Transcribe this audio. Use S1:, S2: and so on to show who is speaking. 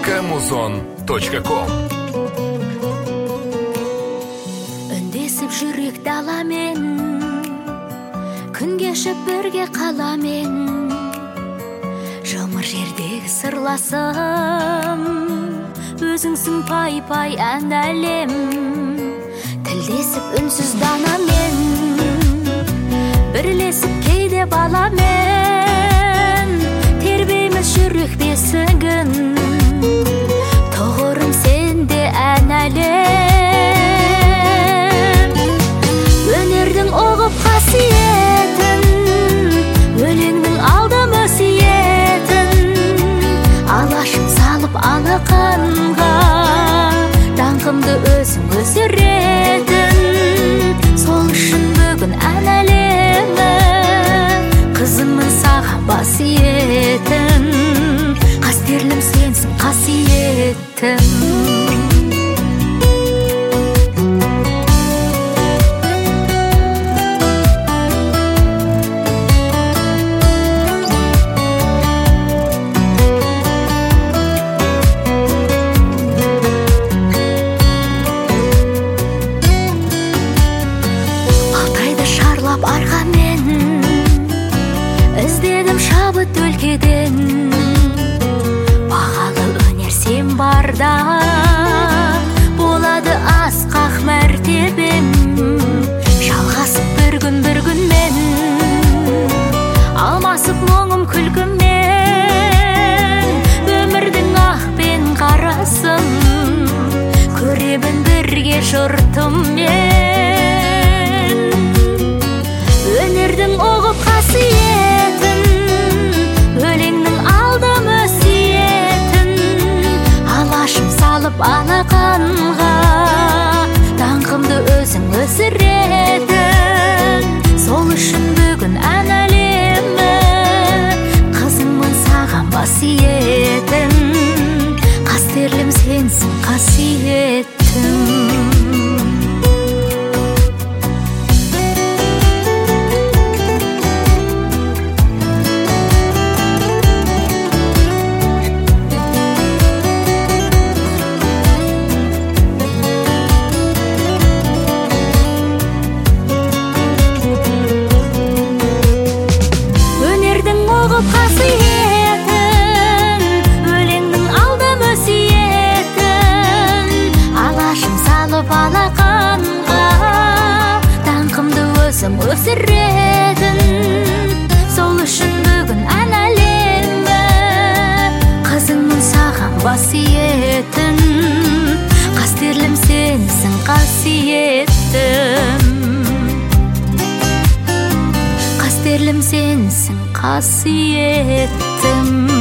S1: kmuzon.com.
S2: Үндесіп жүрек даламен, күн кешіп бірге қаламен, жұмыр жердегі сырласым, өзіңсің пай-пай ән әлем. Тілдесіп үнсіз данамен, бірлесіп кейде баламен, тербейміз жүрек бесігін, тұғырым сенде ән әлем. Өнердің оғып қасиетін, өлеңнің алдым өсиетін, алашым салып алақанға, даңқымды өзің өсіретін. Сол үшін бүгін ән әлемі, қызымын саған бас иетін. Қастерлім сенсің қасиеттім. Арғамен іздедім шабыт өлкеден, бағалы өнер сен барда болады асқақ мәртебем. Жалғасып бір күн мен, алмасып мұңым күлкімен, өмірдің ақ пен қарасын көремін бірге жұртыммен. Өнердің оғып қасиетін, өлеңнің алдым өсиетін, алашым салып алақанға, даңқымды өзің өсіретін. Сол үшін бүгін ән әлемі, қызыңмын саған бас иетін. Қастерлім сенсің қасиеттім. Қасиетін, өлеңнің алдым өсиетін, алашым салып алақанға, даңқымды өзім өсіретін. Сол үшін бүгін ән әлемі, қызыңмын саған бас иетін. Қастерлім сенсің қасиеттім. Қастерлім сенсің қасиеттім.